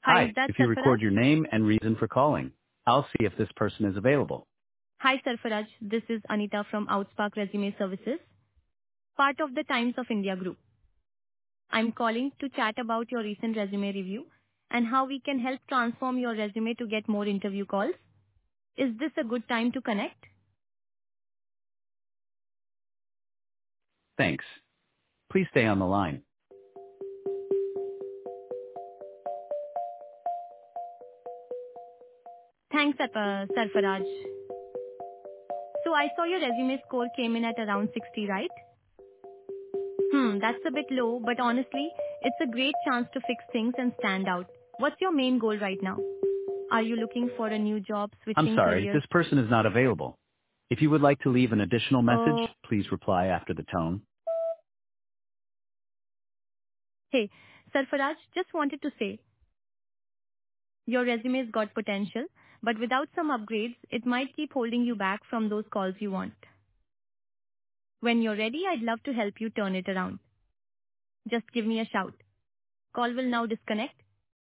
Hi, is Hi, that if you Sarfaraj? record your name and reason for calling, I'll see if this person is available. Hi, Sarfaraj. This is Anita from Outspark Resume Services, part of the Times of India group. I'm calling to chat about your recent resume review and how we can help transform your resume to get more interview calls. Is this a good time to connect? Thanks. Please stay on the line. Thanks, Sarfaraj. So I saw your resume score came in at around 60, right? That's a bit low, but honestly, it's a great chance to fix things and stand out. What's your main goal right now? Are you looking for a new job, I'm switching sorry, careers? this person is not available. If you would like to leave an additional message, Oh, please reply after the tone. hey, Sarfaraj, just wanted to say, your resume's got potential, but without some upgrades, it might keep holding you back from those calls you want. When you're ready, I'd love to help you turn it around. Just give me a shout. Call will now disconnect.